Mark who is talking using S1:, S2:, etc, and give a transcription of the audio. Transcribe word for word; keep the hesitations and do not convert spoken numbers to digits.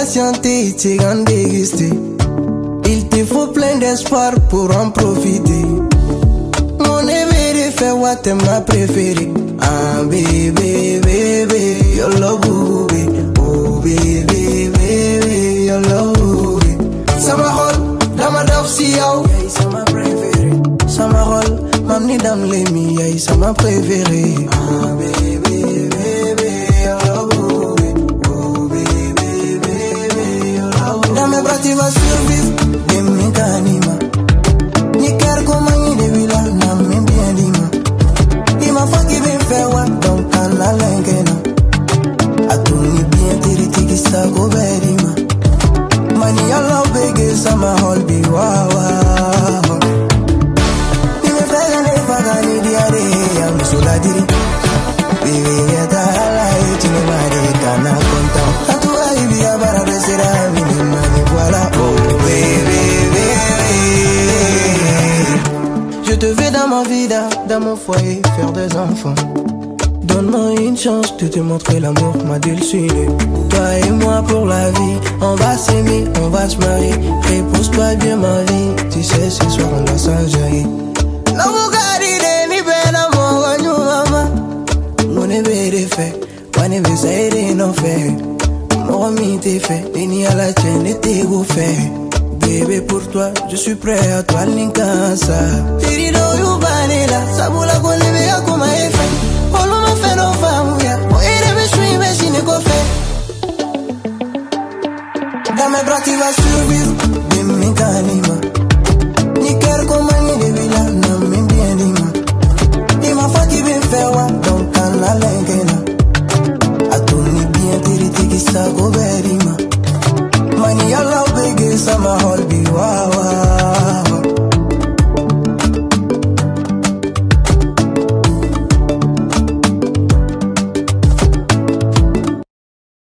S1: patienter, t'es grand déguster. Il te faut plein d'espoir pour en profiter. Mon bébé fait what t'aimes ma préférée. Ah bébé, bébé, yo love bébé. Oh bébé, bébé, yo love bébé. Ça m'arrole, dans ma dove si yo. Yeah, c'est ma préférée. Ça m'arrole, m'amener dans les milliers, c'est ma préférée. Ah bébé, bébé, yo love bébé. Oh bébé, bébé, yo love bébé. Dans mes bras tu vas survivre, des mécanismes. Ni car comme ni de villa, n'a même bien dit ma. Il m'a fait qu'il veut faire what, donc on a l'engagement. A tout ni bien tiré qui ça go very ma. Mani I love big ça m'a hold be wow wow. Il me fait gagner pas gagner diaré, I'm so la diri. Baby ya ta la et tu ne m'as dit qu'un content. A toi il vient para besera mi mani voilà. Oh baby baby. Je te veux dans ma vie, dans mon foyer, faire des enfants. Donne-moi une chance de te montrer l'amour, ma dulcinée. Toi et moi pour la vie, on va s'aimer, on va se marier. Repose-toi bien ma vie, tu sais ce soir on doit s'enjailler. Non vous gardez ni ben amour, nous maman. Mon ébé est fait, mon ébé ça est non fait. Mon ami t'es fait, ni à la chaîne et t'es go fait. Bébé pour toi, je suis prêt à toi l'incansa. Tirido you vanilla, sabula con le vea comme est fait. Olo ma fait no famia, o ere me suis mais si ne ko fait. Dans mes bras tu vas survivre, des mécanismes. Ni cœur comme ni de villa, non même bien dit ma. Il m'a fait qu'il veut faire what, donc on a l'engagement. A tout ni bien tiré qui ça go very ma. Money I love big, ça m'a hold be wow.